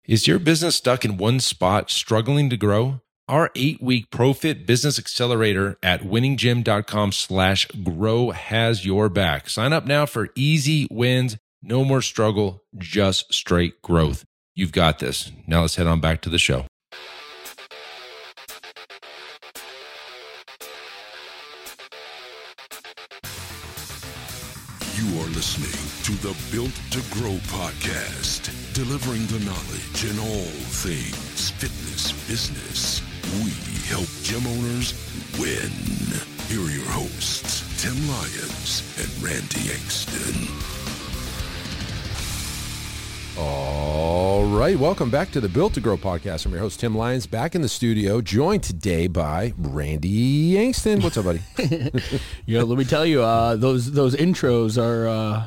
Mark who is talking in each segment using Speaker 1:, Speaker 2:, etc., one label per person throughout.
Speaker 1: Is your business stuck in one spot, struggling to grow? Our 8-week ProFit Business Accelerator at winninggym.com/grow has your back. Sign up now for easy wins, no more struggle, just straight growth. You've got this. Now let's head on back to the show.
Speaker 2: You are listening to the Built to Grow podcast, delivering the knowledge in all things fitness business. We help gym owners win. Here are your hosts, Tim Lyons and Randy Engston.
Speaker 3: All right, welcome back to the Built to Grow podcast. I'm your host, Tim Lyons, back in the studio, joined today by Randy Engston. What's up, buddy?
Speaker 4: Yeah, let me tell you, those intros are...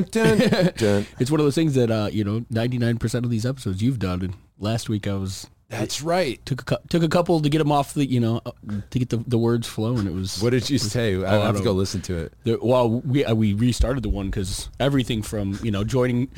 Speaker 4: It's one of those things that, 99% of these episodes you've done, and last week I was...
Speaker 3: That's right.
Speaker 4: Took a couple to get them off the, to get the words flowing. It was.
Speaker 3: What did you say? I have to go listen to it.
Speaker 4: We restarted the one because everything from joining,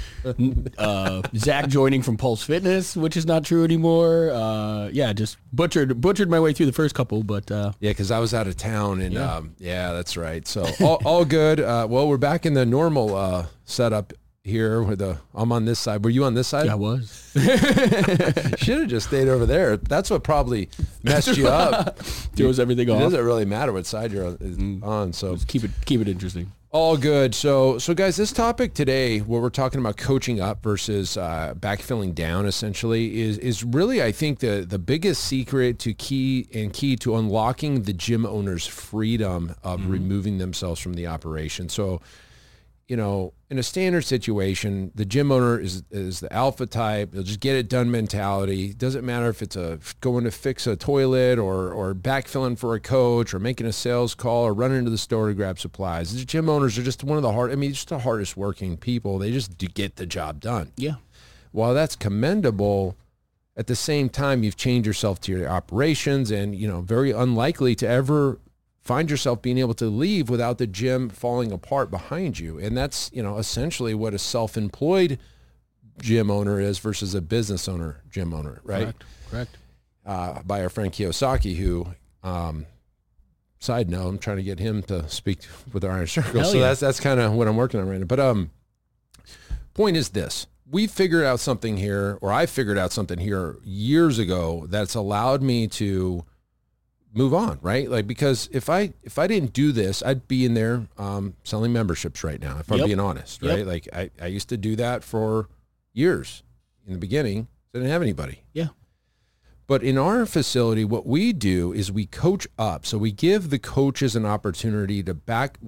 Speaker 4: Zach joining from Pulse Fitness, which is not true anymore. Just butchered my way through the first couple, but
Speaker 3: because I was out of town and that's right. So all good. Well, we're back in the normal setup here I'm on this side. Were you on this side?
Speaker 4: Yeah, I was.
Speaker 3: Should have just stayed over there. That's what probably messed you up.
Speaker 4: Throws everything off.
Speaker 3: It doesn't really matter what side you're on. So
Speaker 4: just keep it interesting.
Speaker 3: All good. So guys, this topic today, where we're talking about coaching up versus backfilling down, essentially, is really, I think, the biggest secret to key to unlocking the gym owner's freedom of removing themselves from the operation. So, in a standard situation, the gym owner is the alpha type. They'll just get it done mentality. Doesn't matter if it's going to fix a toilet or backfilling for a coach or making a sales call or running to the store to grab supplies. The gym owners are just one of just the hardest working people. They just get the job done.
Speaker 4: Yeah.
Speaker 3: While that's commendable, at the same time, you've changed yourself to your operations and, very unlikely to ever find yourself being able to leave without the gym falling apart behind you. And that's, essentially what a self-employed gym owner is versus a business owner gym owner, right?
Speaker 4: Correct.
Speaker 3: By our friend Kiyosaki, who, side note, I'm trying to get him to speak with our Iron Circle.
Speaker 4: Hell
Speaker 3: so
Speaker 4: yeah.
Speaker 3: that's kind of what I'm working on right now. But point is this. We figured out something here, or I figured out something here years ago that's allowed me to move on, right? Like, because if I didn't do this, I'd be in there selling memberships right now, if I'm being honest, right? Like I used to do that for years in the beginning. So I didn't have anybody.
Speaker 4: Yeah.
Speaker 3: But in our facility, what we do is we coach up. So we give the coaches an opportunity to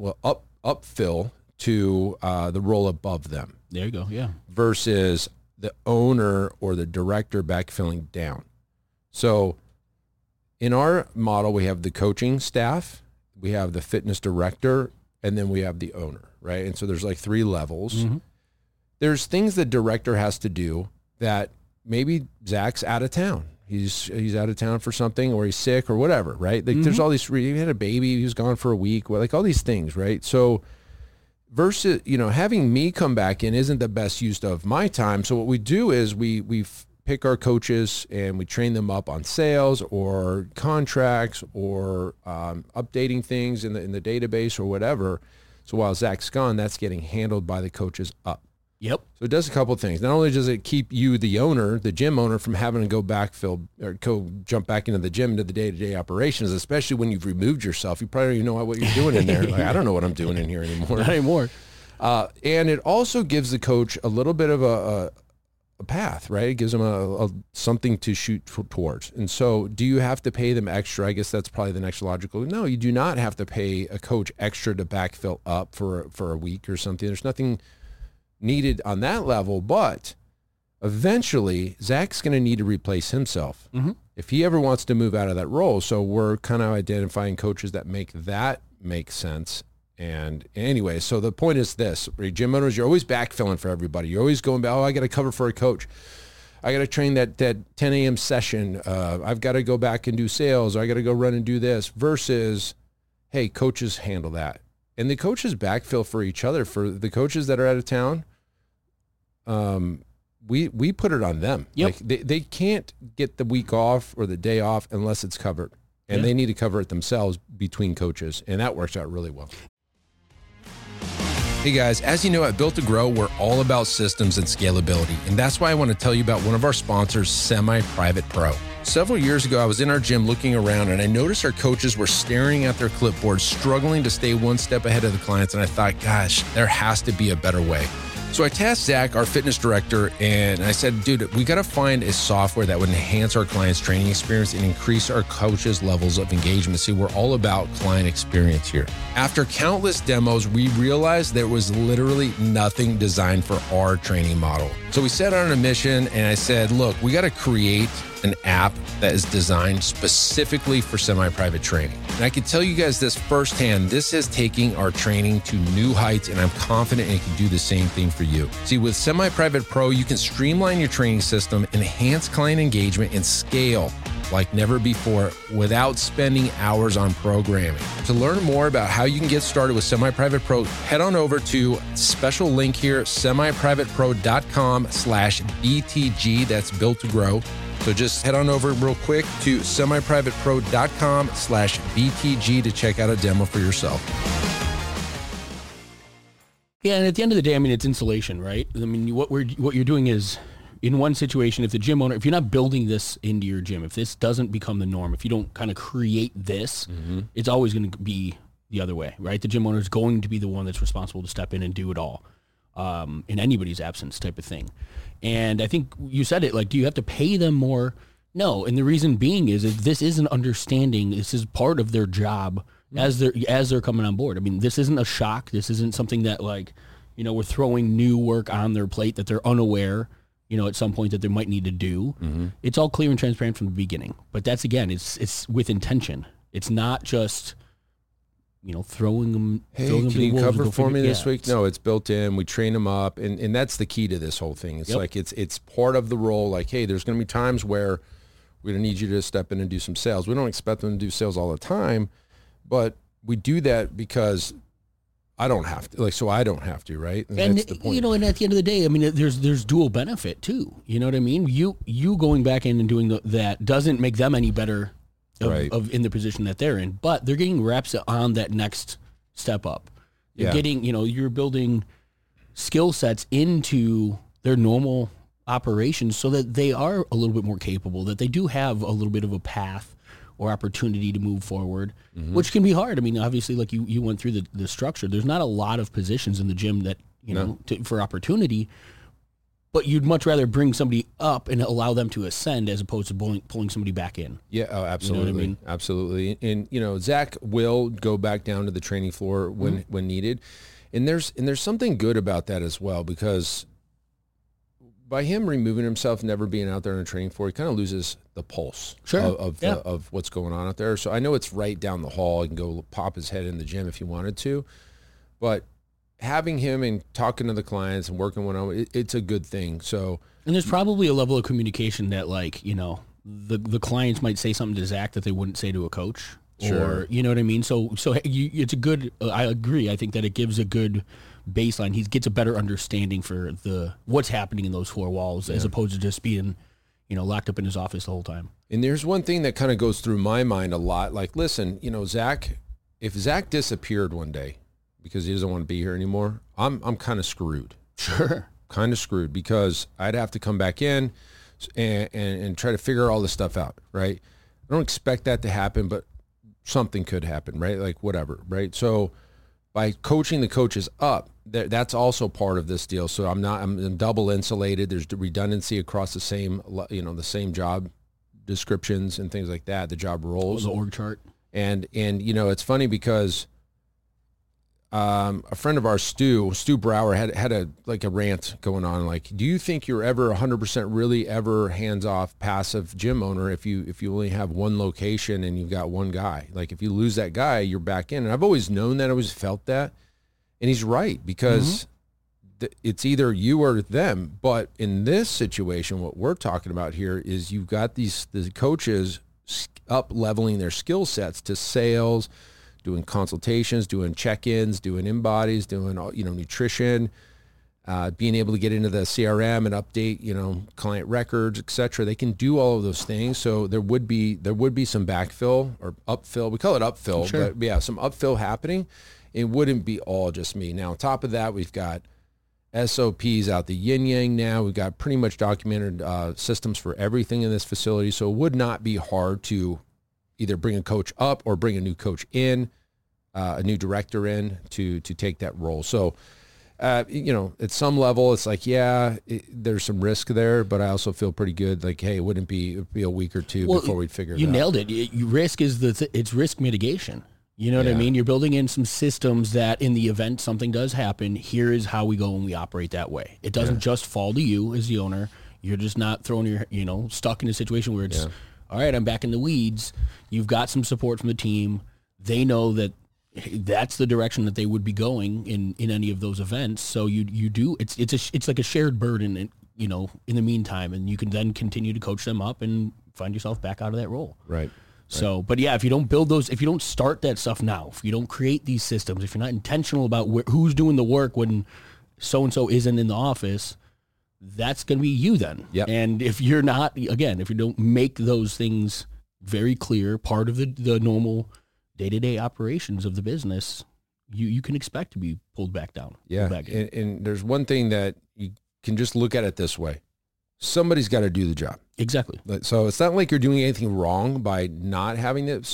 Speaker 3: upfill to the role above them.
Speaker 4: There you go. Yeah.
Speaker 3: Versus the owner or the director backfilling down. So in our model, we have the coaching staff, we have the fitness director, and then we have the owner, right? And so there's like 3 levels. Mm-hmm. There's things the director has to do that maybe Zach's out of town. He's out of town for something, or he's sick or whatever, right? Like there's all these, he had a baby, he was gone for a week, like all these things, right? So versus, having me come back in isn't the best use of my time. So what we do is we pick our coaches and we train them up on sales or contracts or updating things in the database or whatever. So while Zach's gone, that's getting handled by the coaches up.
Speaker 4: Yep.
Speaker 3: So it does a couple of things. Not only does it keep you, the owner, the gym owner, from having to go backfill or jump back into the gym, into the day-to-day operations, especially when you've removed yourself. You probably don't even know what you're doing in there. Like, I don't know what I'm doing in here anymore.
Speaker 4: Not anymore.
Speaker 3: And it also gives the coach a little bit of a path, right? It gives them a something to shoot towards. And so do you have to pay them extra? I guess that's probably the next logical. No, you do not have to pay a coach extra to backfill up for a week or something. There's nothing needed on that level, but eventually Zach's going to need to replace himself if he ever wants to move out of that role. So we're kind of identifying coaches that make sense. And anyway, so the point is this: gym owners, you're always backfilling for everybody. You're always going, I got to cover for a coach. I got to train that 10 a.m. session. I've got to go back and do sales. Or I got to go run and do this. Versus, hey, coaches handle that. And the coaches backfill for each other. For the coaches that are out of town, we put it on them.
Speaker 4: Yep.
Speaker 3: Like they can't get the week off or the day off unless it's covered. And they need to cover it themselves between coaches. And that works out really well.
Speaker 1: Hey guys, as you know, at Built to Grow, we're all about systems and scalability. And that's why I want to tell you about one of our sponsors, Semi-Private Pro. Several years ago, I was in our gym looking around and I noticed our coaches were staring at their clipboards, struggling to stay one step ahead of the clients. And I thought, gosh, there has to be a better way. So I tasked Zach, our fitness director, and I said, dude, we got to find a software that would enhance our clients' training experience and increase our coaches' levels of engagement. See, we're all about client experience here. After countless demos, we realized there was literally nothing designed for our training model. So we set out on a mission, and I said, look, we got to create an app that is designed specifically for semi-private training. And I can tell you guys this firsthand, this is taking our training to new heights, and I'm confident it can do the same thing for you. See, with Semi-Private Pro, you can streamline your training system, enhance client engagement, and scale like never before without spending hours on programming. To learn more about how you can get started with Semi-Private Pro, head on over to special link here, semiprivatepro.com/BTG. That's Built to Grow. So just head on over real quick to semiprivatepro.com/BTG to check out a demo for yourself.
Speaker 4: Yeah, and at the end of the day, I mean, it's insulation, right? I mean, what you're doing is, in one situation, if the gym owner, if you're not building this into your gym, if this doesn't become the norm, if you don't kind of create this, it's always going to be the other way, right? The gym owner is going to be the one that's responsible to step in and do it all, in anybody's absence type of thing. And I think you said it, like, do you have to pay them more? No, and the reason being is this is an understanding. This is part of their job as they're coming on board. I mean, this isn't a shock. This isn't something that, like, you know, we're throwing new work on their plate that they're unaware, you know, at some point that they might need to do. It's all clear and transparent from the beginning. But that's, again, it's with intention. It's not just, you know, throwing them.
Speaker 3: Hey,
Speaker 4: throwing them
Speaker 3: can
Speaker 4: to
Speaker 3: you
Speaker 4: the wolves
Speaker 3: cover
Speaker 4: and go
Speaker 3: for me
Speaker 4: figure-
Speaker 3: this week? No, it's built in. We train them up, and that's the key to this whole thing. It's like it's part of the role. Like, hey, there's going to be times where we're going to need you to step in and do some sales. We don't expect them to do sales all the time, but we do that because I don't have to. Like, so I don't have to, right?
Speaker 4: And
Speaker 3: that's the point.
Speaker 4: you know, and at the end of the day, I mean, there's dual benefit too. You know what I mean? You going back in and doing that doesn't make them any better of in the position that they're in, but they're getting reps on that next step up. You're getting, you know, you're building skill sets into their normal operations so that they are a little bit more capable, that they do have a little bit of a path or opportunity to move forward, which can be hard. I mean, obviously, like you went through the structure. There's not a lot of positions in the gym that, you know, for opportunity, but you'd much rather bring somebody up and allow them to ascend as opposed to pulling somebody back in.
Speaker 3: Yeah, oh, absolutely.
Speaker 4: You know what I mean?
Speaker 3: Absolutely. And, you know, Zach will go back down to the training floor when needed. And there's something good about that as well, because by him removing himself, never being out there on a training floor, he kind of loses the pulse of what's going on out there. So I know it's right down the hall. He can go pop his head in the gym if he wanted to, but having him and talking to the clients and working one-on-one, it's a good thing. So,
Speaker 4: and there's probably a level of communication that, like, you know, the clients might say something to Zach that they wouldn't say to a coach. Or, you know what I mean? So it's a good, I agree. I think that it gives a good baseline. He gets a better understanding for what's happening in those four walls as opposed to just being, you know, locked up in his office the whole time.
Speaker 3: And there's one thing that kind of goes through my mind a lot. Like, listen, you know, Zach, if Zach disappeared one day because he doesn't want to be here anymore, I'm kind of screwed.
Speaker 4: Sure.
Speaker 3: Kind of screwed, because I'd have to come back in and try to figure all this stuff out, right? I don't expect that to happen, but something could happen, right? Like, whatever, right? So by coaching the coaches up, that's also part of this deal. So I'm double insulated. There's redundancy across the same job descriptions and things like that, the job roles.
Speaker 4: The org chart.
Speaker 3: And you know, it's funny because a friend of ours, Stu Brower, had a rant going on. Like, do you think you're ever 100% really ever hands-off passive gym owner if you only have one location and you've got one guy? Like, if you lose that guy, you're back in. And I've always known that. I always felt that. And he's right, because it's either you or them. But in this situation, what we're talking about here is you've got the coaches up-leveling their skill sets to sales, doing consultations, doing check-ins, doing in-bodies, doing, you know, nutrition, being able to get into the CRM and update, client records, et cetera. They can do all of those things. So there would be some backfill or upfill. We call it upfill,
Speaker 4: Sure.
Speaker 3: but yeah, some upfill happening. It wouldn't be all just me. Now, on top of that, we've got SOPs out the yin yang now. We've got pretty much documented systems for everything in this facility. So it would not be hard to either bring a coach up or bring a new coach in, a new director in to take that role. So, at some level, it's like, there's some risk there, but I also feel pretty good. Like, hey, it'd be a week or two before we'd figure it out.
Speaker 4: You nailed it. Risk is it's risk mitigation. You know what I mean? You're building in some systems that in the event something does happen, here is how we go and we operate that way. It doesn't just fall to you as the owner. You're just not throwing stuck in a situation where it's, all right, I'm back in the weeds. You've got some support from the team. They know that that's the direction that they would be going in any of those events. So you do, it's like a shared burden, in the meantime, and you can then continue to coach them up and find yourself back out of that role.
Speaker 3: Right.
Speaker 4: So, but yeah, if you don't build those, if you don't start that stuff now, if you don't create these systems, if you're not intentional about who's doing the work when so-and-so isn't in the office, that's going to be you then.
Speaker 3: Yep.
Speaker 4: And if you're not, again, if you don't make those things very clear, part of the normal day-to-day operations of the business, you can expect to be pulled back down.
Speaker 3: Yeah. And there's one thing that you can just look at it this way. Somebody's got to do the job.
Speaker 4: Exactly.
Speaker 3: So it's not like you're doing anything wrong by not having this,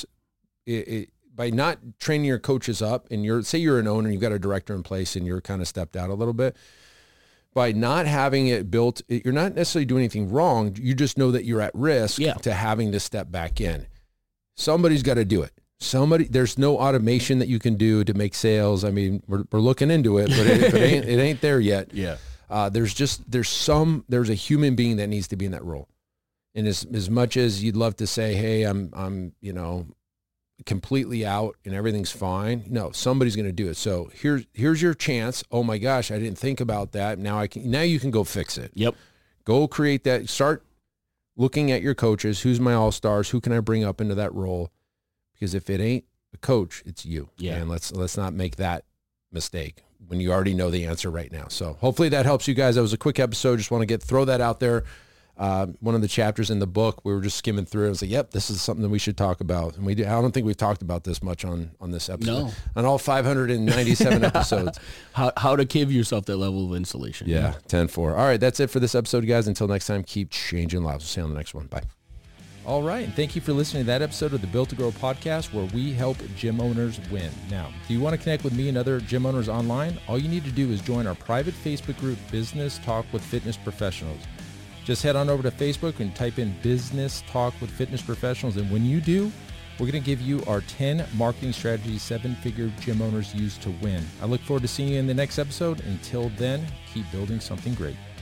Speaker 3: by not training your coaches up, and say you're an owner, you've got a director in place and you're kind of stepped out a little bit. By not having it built, you're not necessarily doing anything wrong. You just know that you're at risk to having to step back in. Somebody's got to do it. There's no automation that you can do to make sales. I mean, we're looking into it, but it ain't there yet.
Speaker 4: Yeah.
Speaker 3: There's a human being that needs to be in that role. And as much as you'd love to say, hey, I'm completely out and everything's fine. No, somebody's going to do it. So here's your chance. Oh my gosh, I didn't think about that. Now you can go fix it.
Speaker 4: Yep.
Speaker 3: Go create that. Start looking at your coaches. Who's my all-stars? Who can I bring up into that role? Because if it ain't a coach, it's you.
Speaker 4: Yeah.
Speaker 3: And let's not make that mistake when you already know the answer right now. So hopefully that helps you guys. That was a quick episode. Just want to throw that out there. One of the chapters in the book, we were just skimming through it. I was like, yep, this is something that we should talk about. And I don't think we've talked about this much on this episode.
Speaker 4: No.
Speaker 3: On all 597 episodes.
Speaker 4: How to give yourself that level of insulation.
Speaker 3: Yeah, 10-4. All right, that's it for this episode, guys. Until next time, keep changing lives. We'll see you on the next one. Bye.
Speaker 1: All right, and thank you for listening to that episode of the Built to Grow podcast, where we help gym owners win. Now, do you want to connect with me and other gym owners online? All you need to do is join our private Facebook group, Business Talk with Fitness Professionals. Just head on over to Facebook and type in Business Talk with Fitness Professionals, and when you do, we're going to give you our 10 marketing strategies 7-figure gym owners use to win. I look forward to seeing you in the next episode. Until then, keep building something great.